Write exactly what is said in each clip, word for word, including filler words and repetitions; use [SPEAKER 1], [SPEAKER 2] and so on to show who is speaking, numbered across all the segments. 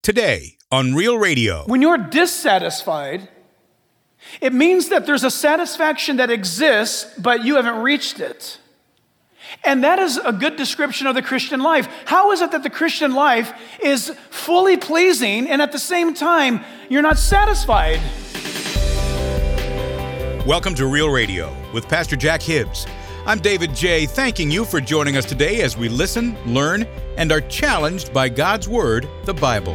[SPEAKER 1] Today on Real Radio.
[SPEAKER 2] When you're dissatisfied, it means that there's a satisfaction that exists, but you haven't reached it. And that is a good description of the Christian life. How is it that the Christian life is fully pleasing and at the same time you're not satisfied?
[SPEAKER 1] Welcome to Real Radio with Pastor Jack Hibbs. I'm David J., thanking you for joining us today as we listen, learn, and are challenged by God's Word, the Bible.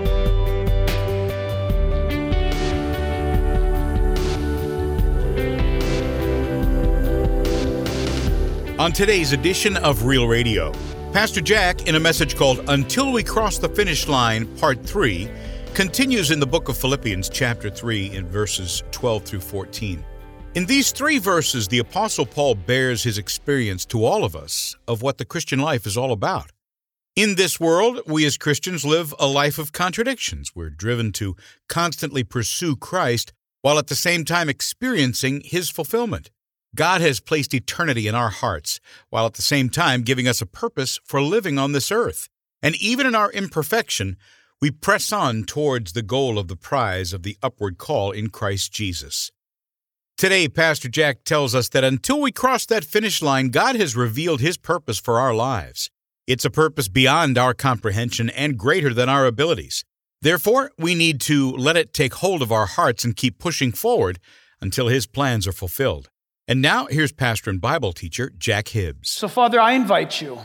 [SPEAKER 1] On today's edition of Real Radio, Pastor Jack, in a message called Until We Cross the Finish Line, Part three, continues in the book of Philippians, chapter three, in verses twelve through fourteen. In these three verses, the Apostle Paul bears his experience to all of us of what the Christian life is all about. In this world, we as Christians live a life of contradictions. We're driven to constantly pursue Christ while at the same time experiencing His fulfillment. God has placed eternity in our hearts, while at the same time giving us a purpose for living on this earth. And even in our imperfection, we press on towards the goal of the prize of the upward call in Christ Jesus. Today, Pastor Jack tells us that until we cross that finish line, God has revealed His purpose for our lives. It's a purpose beyond our comprehension and greater than our abilities. Therefore, we need to let it take hold of our hearts and keep pushing forward until His plans are fulfilled. And now, here's pastor and Bible teacher Jack Hibbs.
[SPEAKER 2] So, Father, I invite you,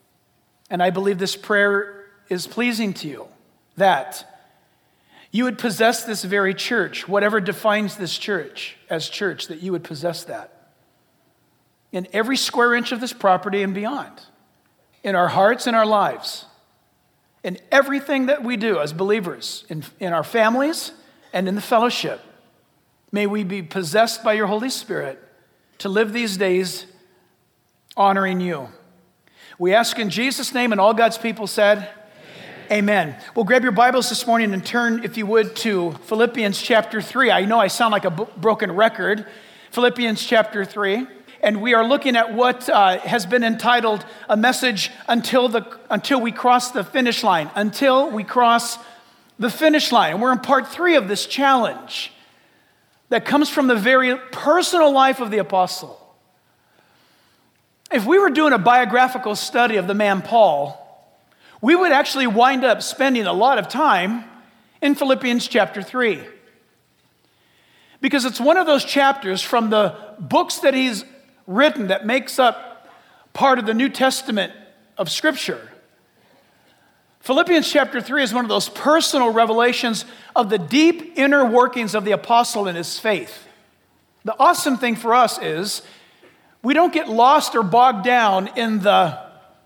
[SPEAKER 2] and I believe this prayer is pleasing to you, that you would possess this very church, whatever defines this church as church, that you would possess that in every square inch of this property and beyond, in our hearts and our lives, in everything that we do as believers, in, in our families and in the fellowship. May we be possessed by your Holy Spirit to live these days honoring you. We ask in Jesus' name, and all God's people said, Amen. Well, grab your Bibles this morning and turn, if you would, to Philippians chapter three. I know I sound like a b- broken record. Philippians chapter three. And we are looking at what uh, has been entitled a message until the until we cross the finish line. Until we cross the finish line. And we're in part three of this challenge that comes from the very personal life of the apostle. If we were doing a biographical study of the man Paul, we would actually wind up spending a lot of time in Philippians chapter three. Because it's one of those chapters from the books that he's written that makes up part of the New Testament of Scripture. Philippians chapter three is one of those personal revelations of the deep inner workings of the apostle and his faith. The awesome thing for us is we don't get lost or bogged down in the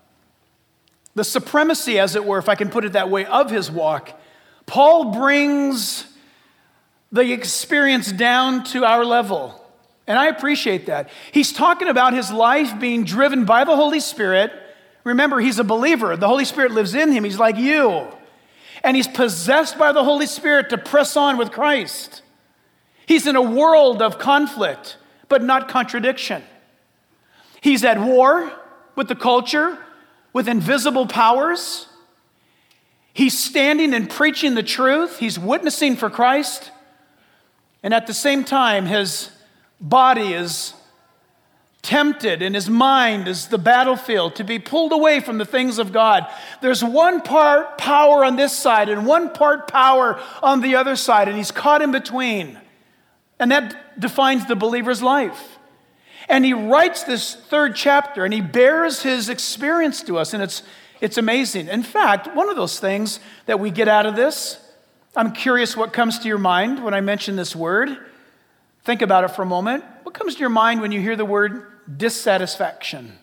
[SPEAKER 2] The supremacy, as it were, if I can put it that way, of his walk. Paul brings the experience down to our level, and I appreciate that. He's talking about his life being driven by the Holy Spirit. Remember, he's a believer. The Holy Spirit lives in him. He's like you. And he's possessed by the Holy Spirit to press on with Christ. He's in a world of conflict, but not contradiction. He's at war with the culture, with invisible powers. He's standing and preaching the truth. He's witnessing for Christ. And at the same time, his body is tempted and his mind is the battlefield to be pulled away from the things of God. There's one part power on this side and one part power on the other side, and he's caught in between. And that defines the believer's life. And he writes this third chapter, and he bears his experience to us, and it's it's amazing. In fact, one of those things that we get out of this, I'm curious what comes to your mind when I mention this word. Think about it for a moment. What comes to your mind when you hear the word dissatisfaction?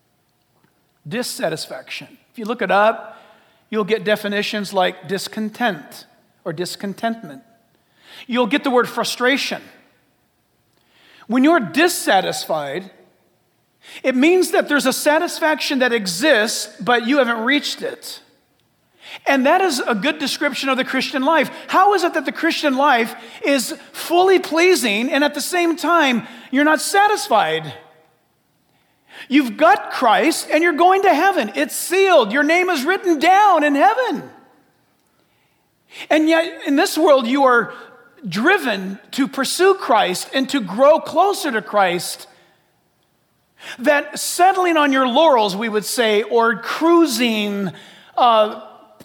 [SPEAKER 2] Dissatisfaction. If you look it up, you'll get definitions like discontent or discontentment. You'll get the word frustration. When you're dissatisfied, it means that there's a satisfaction that exists, but you haven't reached it. And that is a good description of the Christian life. How is it that the Christian life is fully pleasing and at the same time you're not satisfied? You've got Christ and you're going to heaven. It's sealed. Your name is written down in heaven. And yet in this world you are driven to pursue Christ and to grow closer to Christ, that settling on your laurels, we would say, or cruising, uh,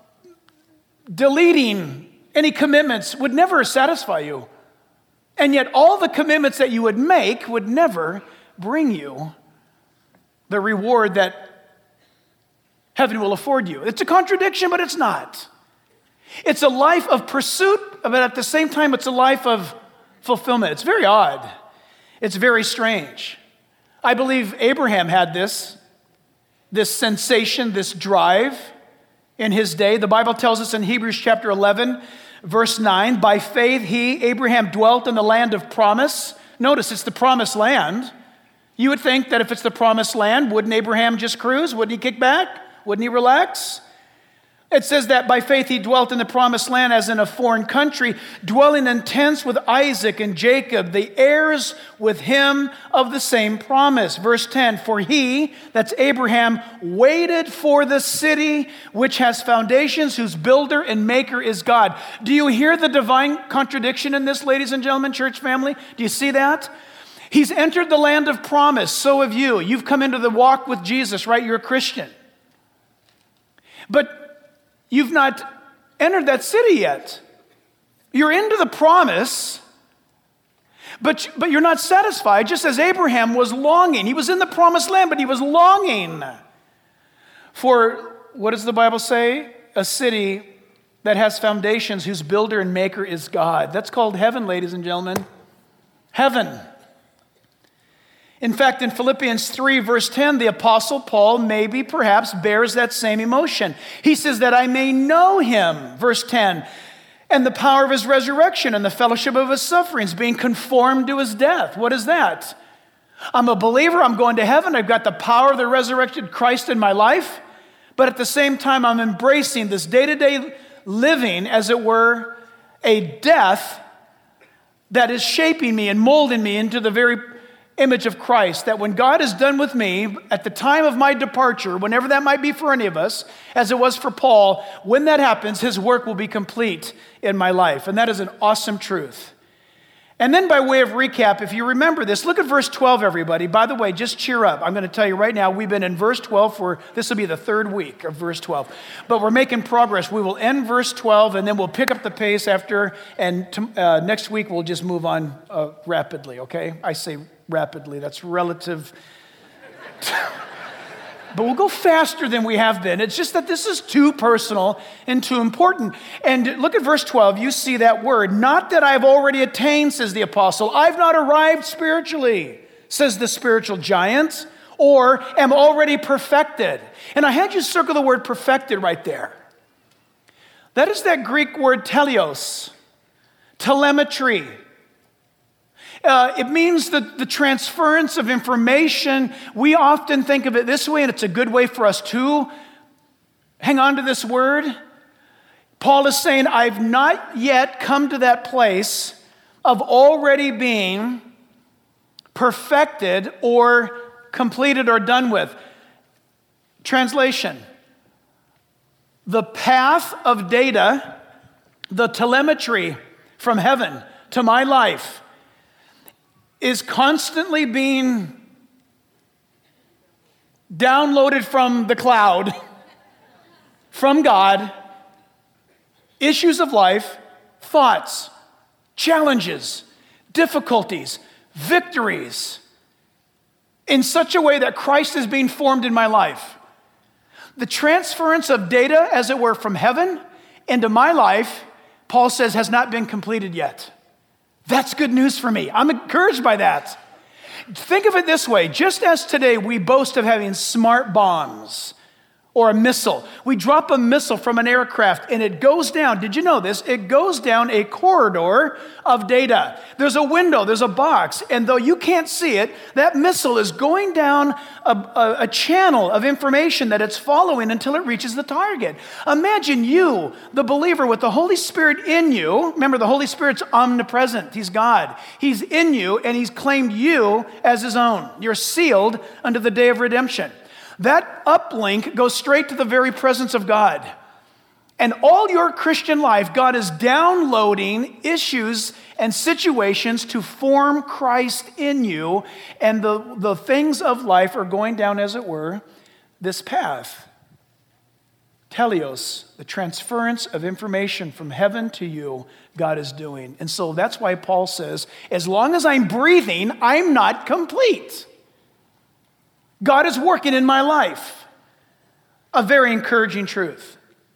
[SPEAKER 2] deleting any commitments would never satisfy you. And yet all the commitments that you would make would never bring you the reward that heaven will afford you. It's a contradiction, but it's not. It's a life of pursuit, but at the same time, it's a life of fulfillment. It's very odd. It's very strange. I believe Abraham had this, this sensation, this drive in his day. The Bible tells us in Hebrews chapter eleven, verse nine, by faith he, Abraham, dwelt in the land of promise. Notice it's the promised land. You would think that if it's the promised land, wouldn't Abraham just cruise? Wouldn't he kick back? Wouldn't he relax? It says that by faith he dwelt in the promised land as in a foreign country, dwelling in tents with Isaac and Jacob, the heirs with him of the same promise. Verse ten, for he, that's Abraham, waited for the city which has foundations, whose builder and maker is God. Do you hear the divine contradiction in this, ladies and gentlemen, church family? Do you see that? He's entered the land of promise. So have you. You've come into the walk with Jesus, right? You're a Christian. But you've not entered that city yet. You're into the promise, but, but you're not satisfied, just as Abraham was longing. He was in the promised land, but he was longing for, what does the Bible say? A city that has foundations, whose builder and maker is God. That's called heaven, ladies and gentlemen. Heaven. In fact, in Philippians three, verse ten, the Apostle Paul maybe perhaps bears that same emotion. He says that I may know him, verse ten, and the power of his resurrection and the fellowship of his sufferings, being conformed to his death. What is that? I'm a believer, I'm going to heaven, I've got the power of the resurrected Christ in my life, but at the same time I'm embracing this day-to-day living, as it were, a death that is shaping me and molding me into the very image of Christ, that when God is done with me, at the time of my departure, whenever that might be for any of us, as it was for Paul, when that happens, his work will be complete in my life. And that is an awesome truth. And then by way of recap, if you remember this, look at verse twelve, everybody. By the way, just cheer up. I'm going to tell you right now, we've been in verse twelve for, this will be the third week of verse twelve. But we're making progress. We will end verse twelve, and then we'll pick up the pace after, and uh, next week we'll just move on uh, rapidly, okay? I say rapidly, that's relative. But we'll go faster than we have been. It's just that this is too personal and too important. And look at verse twelve. You see that word. Not that I've already attained, says the apostle. I've not arrived spiritually, says the spiritual giant, or am already perfected. And I had you circle the word perfected right there. That is that Greek word teleos, telemetry. Uh, it means the, the transference of information. We often think of it this way, and it's a good way for us to hang on to this word. Paul is saying, I've not yet come to that place of already being perfected or completed or done with. Translation: the path of data, the telemetry from heaven to my life, is constantly being downloaded from the cloud, from God, issues of life, thoughts, challenges, difficulties, victories, in such a way that Christ is being formed in my life. The transference of data, as it were, from heaven into my life, Paul says, has not been completed yet. That's good news for me. I'm encouraged by that. Think of it this way. Just as today we boast of having smart bombs or a missile. We drop a missile from an aircraft and it goes down. Did you know this? It goes down a corridor of data. There's a window, there's a box, and though you can't see it, that missile is going down a, a, a channel of information that it's following until it reaches the target. Imagine you, the believer with the Holy Spirit in you. Remember, the Holy Spirit's omnipresent. He's God. He's in you, and he's claimed you as his own. You're sealed unto the day of redemption. That uplink goes straight to the very presence of God. And all your Christian life, God is downloading issues and situations to form Christ in you, and the, the things of life are going down, as it were, this path. Teleos, the transference of information from heaven to you, God is doing. And so that's why Paul says, as long as I'm breathing, I'm not complete. God is working in my life. A very encouraging truth.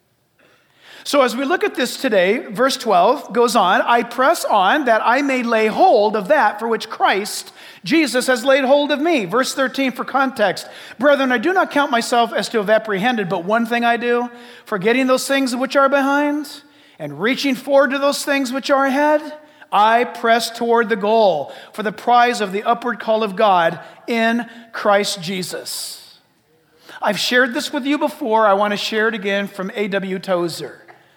[SPEAKER 2] So as we look at this today, verse twelve goes on, I press on that I may lay hold of that for which Christ, Jesus, has laid hold of me. Verse thirteen for context. Brethren, I do not count myself as to have apprehended, but one thing I do, forgetting those things which are behind and reaching forward to those things which are ahead, I press toward the goal for the prize of the upward call of God in Christ Jesus. I've shared this with you before. I want to share it again from A W Tozer.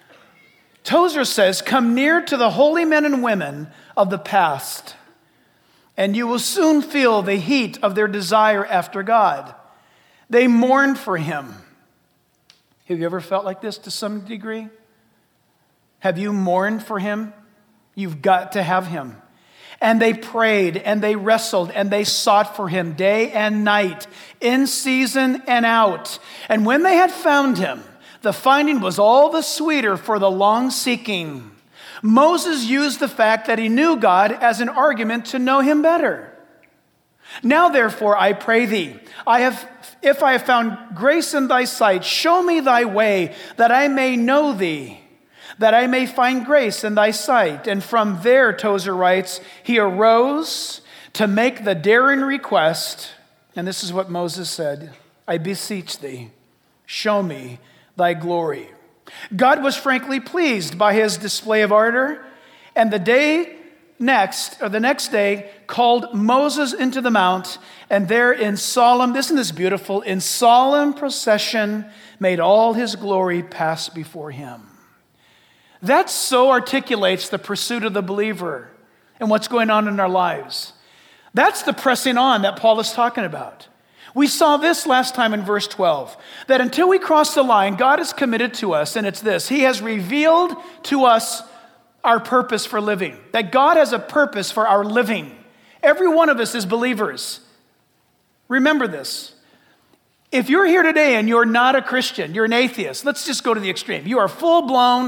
[SPEAKER 2] Tozer says, come near to the holy men and women of the past, and you will soon feel the heat of their desire after God. They mourn for him. Have you ever felt like this to some degree? Have you mourned for him? You've got to have him. And they prayed, and they wrestled, and they sought for him day and night, in season and out. And when they had found him, the finding was all the sweeter for the long seeking. Moses used the fact that he knew God as an argument to know him better. Now, therefore, I pray thee, I have, if I have found grace in thy sight, show me thy way, that I may know thee, that I may find grace in thy sight. And from there, Tozer writes, he arose to make the daring request, and this is what Moses said, I beseech thee, show me thy glory. God was frankly pleased by his display of ardor, and the day next, or the next day, called Moses into the mount, and there in solemn, isn't this beautiful, in solemn procession made all his glory pass before him. That so articulates the pursuit of the believer and what's going on in our lives. That's the pressing on that Paul is talking about. We saw this last time in verse twelve, that until we cross the line, God is committed to us, and it's this. He has revealed to us our purpose for living, that God has a purpose for our living. Every one of us is believers. Remember this. If you're here today and you're not a Christian, you're an atheist, let's just go to the extreme. You are full-blown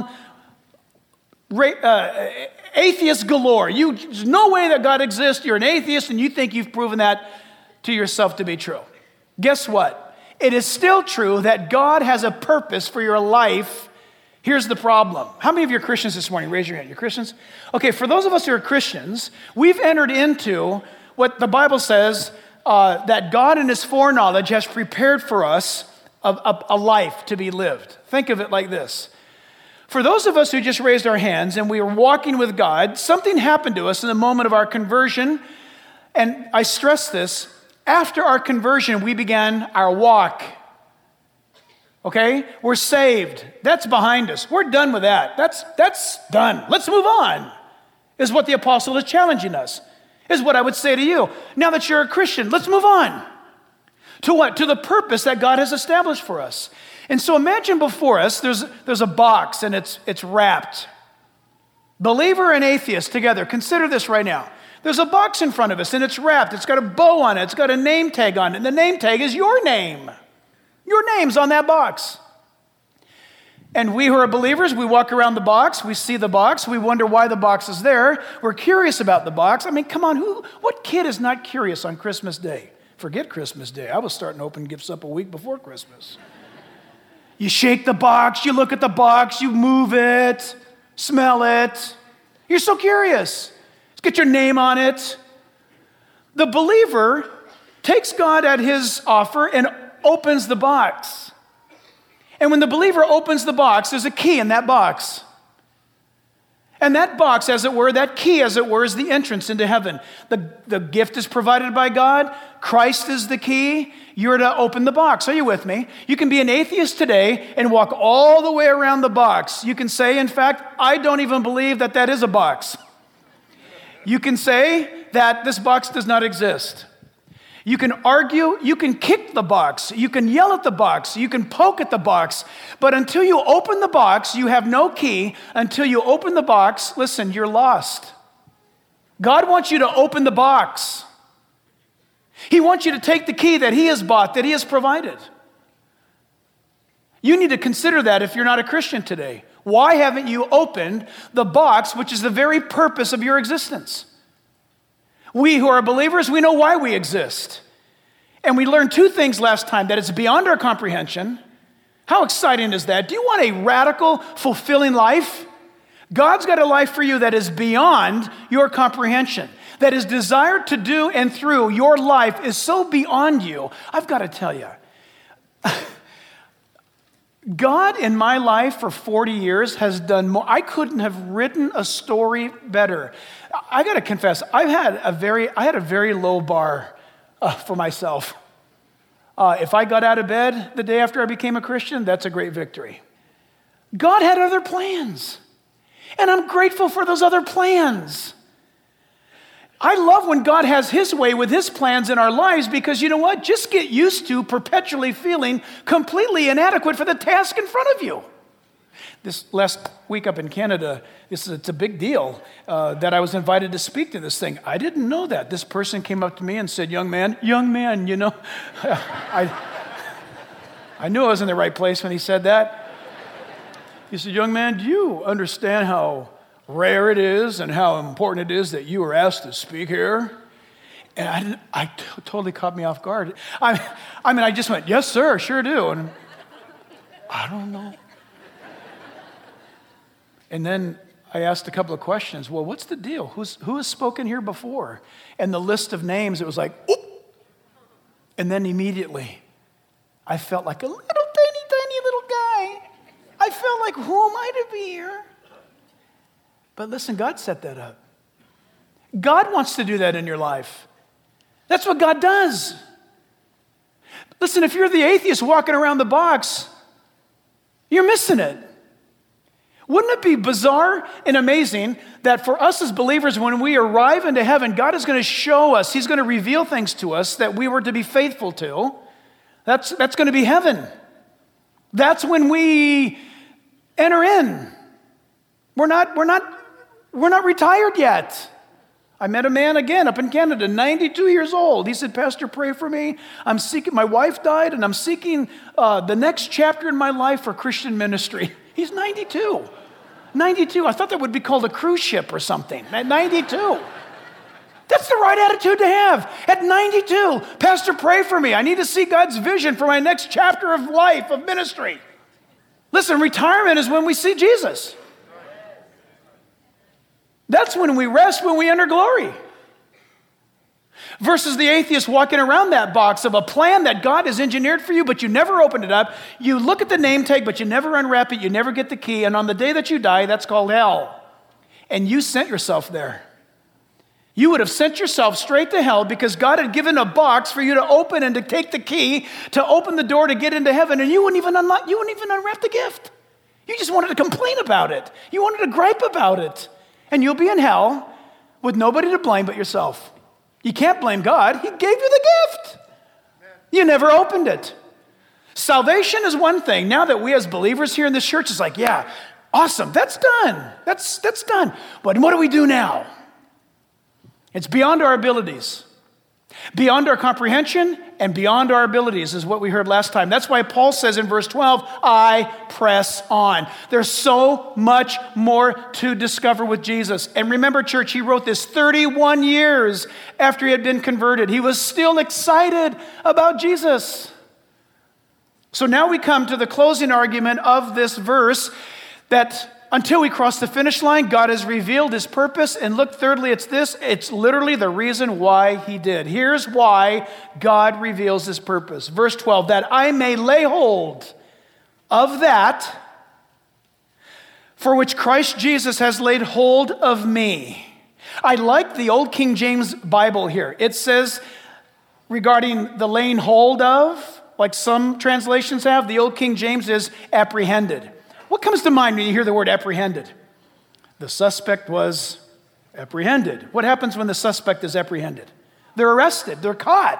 [SPEAKER 2] uh, atheist galore. You, there's no way that God exists. You're an atheist, and you think you've proven that to yourself to be true. Guess what? It is still true that God has a purpose for your life. Here's the problem. How many of you are Christians this morning? Raise your hand. You're Christians? Okay, for those of us who are Christians, we've entered into what the Bible says, uh, that God in his foreknowledge has prepared for us a, a, a life to be lived. Think of it like this. For those of us who just raised our hands and we were walking with God, something happened to us in the moment of our conversion. And I stress this, after our conversion, we began our walk. Okay? We're saved. That's behind us. We're done with that. That's, that's done. Let's move on, is what the apostle is challenging us, is what I would say to you. Now that you're a Christian, let's move on. To what? To the purpose that God has established for us. And so imagine before us, there's, there's a box and it's, it's wrapped. Believer and atheist together. Consider this right now. There's a box in front of us and it's wrapped. It's got a bow on it. It's got a name tag on it. And the name tag is your name. Your name's on that box. And we who are believers, we walk around the box. We see the box. We wonder why the box is there. We're curious about the box. I mean, come on. Who? What kid is not curious on Christmas Day? Forget Christmas Day. I was starting to open gifts up a week before Christmas. You shake the box. You look at the box. You move it. Smell it. You're so curious. Let's get your name on it. The believer takes God at his offer and opens the box. And when the believer opens the box, there's a key in that box. And that box, as it were, that key, as it were, is the entrance into heaven. The, the gift is provided by God. Christ is the key. You're to open the box. Are you with me? You can be an atheist today and walk all the way around the box. You can say, in fact, I don't even believe that that is a box. You can say that this box does not exist. You can argue, you can kick the box, you can yell at the box, you can poke at the box, but until you open the box, you have no key. Until you open the box, listen, you're lost. God wants you to open the box. He wants you to take the key that He has bought, that He has provided. You need to consider that if you're not a Christian today. Why haven't you opened the box, which is the very purpose of your existence? We who are believers, we know why we exist. And we learned two things last time, that it's beyond our comprehension. How exciting is that? Do you want a radical, fulfilling life? God's got a life for you that is beyond your comprehension, that His desire to do and through your life is so beyond you. I've got to tell you, God in my life for forty years has done more. I couldn't have written a story better. I got to confess, I've had a very, I had a very low bar uh, for myself. Uh, if I got out of bed the day after I became a Christian, that's a great victory. God had other plans, and I'm grateful for those other plans. I love when God has His way with His plans in our lives, because you know what? Just get used to perpetually feeling completely inadequate for the task in front of you. This last week up in Canada, this is, it's a big deal uh, that I was invited to speak to this thing. I didn't know that. This person came up to me and said, young man, young man, you know. I, I knew I was in the right place when he said that. He said, young man, do you understand how rare it is and how important it is that you were asked to speak here? And I, didn't, I t- totally caught me off guard. I, I mean, I just went, yes, sir, sure do. And I don't know. And then I asked a couple of questions. Well, what's the deal? Who's, who has spoken here before? And the list of names, it was like, oop. And then immediately, I felt like a little tiny, tiny little guy. I felt like, who am I to be here? But listen, God set that up. God wants to do that in your life. That's what God does. Listen, if you're the atheist walking around the box, you're missing it. Wouldn't it be bizarre and amazing that for us as believers, when we arrive into heaven, God is going to show us, He's going to reveal things to us that we were to be faithful to. That's, that's going to be heaven. That's when we enter in. We're not, we're not, we're not retired yet. I met a man again up in Canada, ninety-two years old. He said, Pastor, pray for me. I'm seeking, my wife died, and I'm seeking uh, the next chapter in my life for Christian ministry. He's ninety-two. ninety-two. I thought that would be called a cruise ship or something. At ninety-two. That's the right attitude to have. At ninety-two, Pastor, pray for me. I need to see God's vision for my next chapter of life, of ministry. Listen, retirement is when we see Jesus. That's when we rest, when we enter glory. Versus the atheist walking around that box of a plan that God has engineered for you, but you never opened it up. You look at the name tag, but you never unwrap it. You never get the key. And on the day that you die, that's called hell. And you sent yourself there. You would have sent yourself straight to hell because God had given a box for you to open and to take the key to open the door to get into heaven. And you wouldn't even unlock, you wouldn't even unwrap the gift. You just wanted to complain about it. You wanted to gripe about it. And you'll be in hell with nobody to blame but yourself. You can't blame God. He gave you the gift. You never opened it. Salvation is one thing. Now that we as believers here in this church is like, yeah, awesome. That's done. That's, that's done. But what do we do now? It's beyond our abilities. Beyond our comprehension and beyond our abilities is what we heard last time. That's why Paul says in verse twelve, I press on. There's so much more to discover with Jesus. And remember, church, he wrote this thirty-one years after he had been converted. He was still excited about Jesus. So now we come to the closing argument of this verse that until we cross the finish line, God has revealed his purpose. And look, thirdly, it's this. It's literally the reason why he did. Here's why God reveals his purpose. Verse twelve, that I may lay hold of that for which Christ Jesus has laid hold of me. I like the old King James Bible here. It says regarding the laying hold of, like some translations have, the old King James is apprehended. What comes to mind when you hear the word apprehended? The suspect was apprehended. What happens when the suspect is apprehended? They're arrested. They're caught.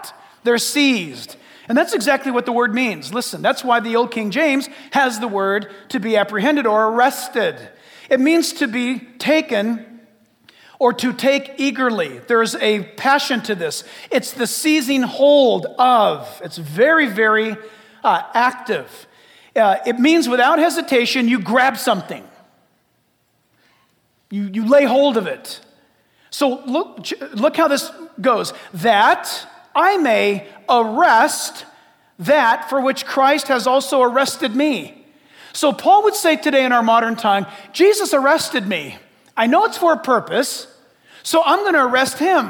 [SPEAKER 2] They're seized. And that's exactly what the word means. Listen, that's why the Old King James has the word to be apprehended or arrested. It means to be taken or to take eagerly. There's a passion to this. It's the seizing hold of. It's very, very uh, active. Uh, it means without hesitation, you grab something. You, you lay hold of it. So look, look how this goes. That I may arrest that for which Christ has also arrested me. So Paul would say today in our modern time, Jesus arrested me. I know it's for a purpose, so I'm going to arrest him.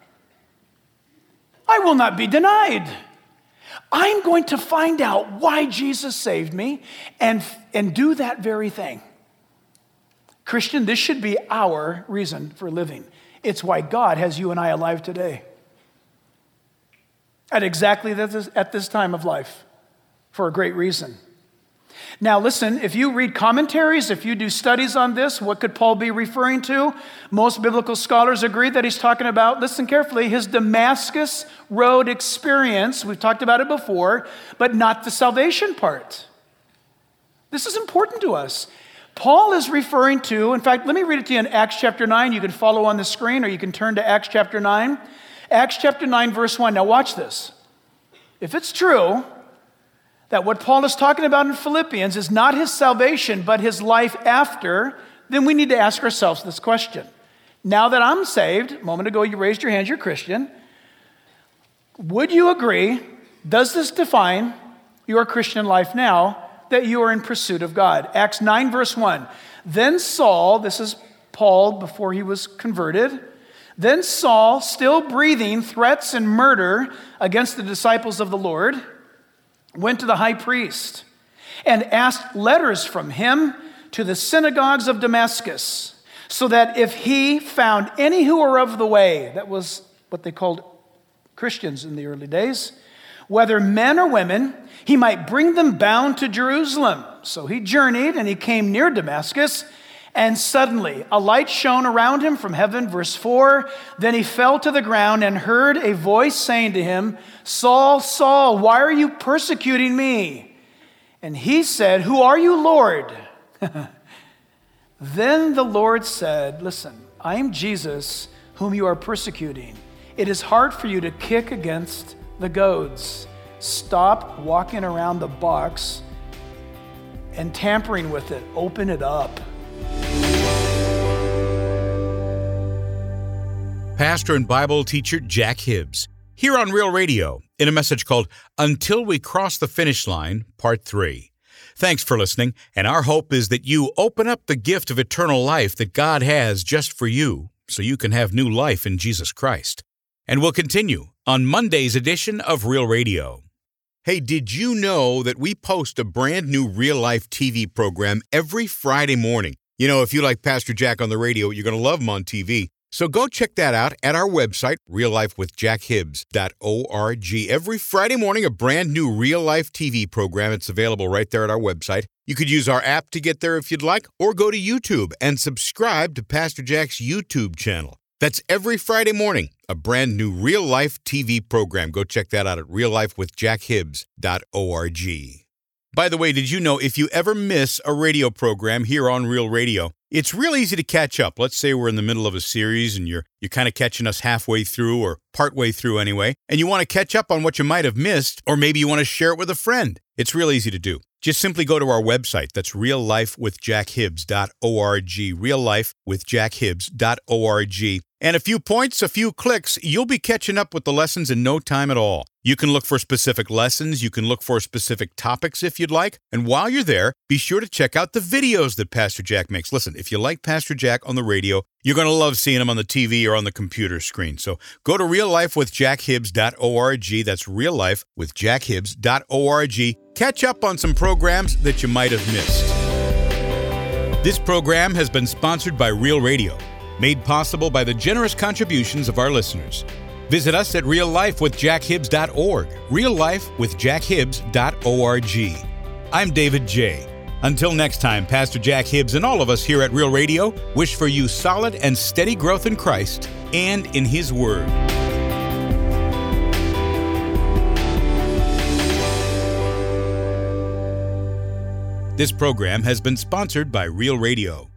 [SPEAKER 2] I will not be denied. I'm going to find out why Jesus saved me and, and do that very thing. Christian, this should be our reason for living. It's why God has you and I alive today. At exactly this, at this time of life, for a great reason. Now listen, if you read commentaries, if you do studies on this, what could Paul be referring to? Most biblical scholars agree that he's talking about, listen carefully, his Damascus Road experience. We've talked about it before, but not the salvation part. This is important to us. Paul is referring to, in fact, let me read it to you in Acts chapter nine. You can follow on the screen or you can turn to Acts chapter nine. Acts chapter nine, verse one. Now watch this. If it's true that what Paul is talking about in Philippians is not his salvation, but his life after, then we need to ask ourselves this question. Now that I'm saved, a moment ago you raised your hand, you're Christian, would you agree, does this define your Christian life now that you are in pursuit of God? Acts nine, verse one. Then Saul, this is Paul before he was converted, then Saul, still breathing threats and murder against the disciples of the Lord, went to the high priest and asked letters from him to the synagogues of Damascus, so that if he found any who were of the way, that was what they called Christians in the early days, whether men or women, he might bring them bound to Jerusalem. So he journeyed and he came near Damascus, and suddenly a light shone around him from heaven, verse four. Then he fell to the ground and heard a voice saying to him, Saul, Saul, why are you persecuting me? And he said, who are you, Lord? Then the Lord said, listen, I am Jesus whom you are persecuting. It is hard for you to kick against the goads. Stop walking around the box and tampering with it. Open it up.
[SPEAKER 1] Pastor and Bible teacher Jack Hibbs, here on Real Radio, in a message called Until We Cross the Finish Line, Part three. Thanks for listening, and our hope is that you open up the gift of eternal life that God has just for you, so you can have new life in Jesus Christ. And we'll continue on Monday's edition of Real Radio. Hey, did you know that we post a brand new Real Life T V program every Friday morning? You know, if you like Pastor Jack on the radio, you're going to love him on T V. So go check that out at our website, real life with jack hibbs dot org. Every Friday morning, a brand new Real Life T V program. It's available right there at our website. You could use our app to get there if you'd like, or go to YouTube and subscribe to Pastor Jack's YouTube channel. That's every Friday morning, a brand new Real Life T V program. Go check that out at real life with jack hibbs dot org. By the way, did you know if you ever miss a radio program here on Real Radio, it's real easy to catch up. Let's say we're in the middle of a series and you're you're kind of catching us halfway through or partway through anyway, and you want to catch up on what you might have missed, or maybe you want to share it with a friend. It's real easy to do. Just simply go to our website. That's real life with jack hibbs dot org, real life with jack hibbs dot org. And a few points, a few clicks, you'll be catching up with the lessons in no time at all. You can look for specific lessons. You can look for specific topics if you'd like. And while you're there, be sure to check out the videos that Pastor Jack makes. Listen, if you like Pastor Jack on the radio, you're going to love seeing him on the T V or on the computer screen. So go to real life with jack hibbs dot org. That's real life with jack hibbs dot org. Catch up on some programs that you might have missed. This program has been sponsored by Real Radio, made possible by the generous contributions of our listeners. Visit us at real life with jack hibbs dot org, real life with jack hibbs dot org. I'm David J. Until next time, Pastor Jack Hibbs and all of us here at Real Radio wish for you solid and steady growth in Christ and in His Word. This program has been sponsored by Real Radio.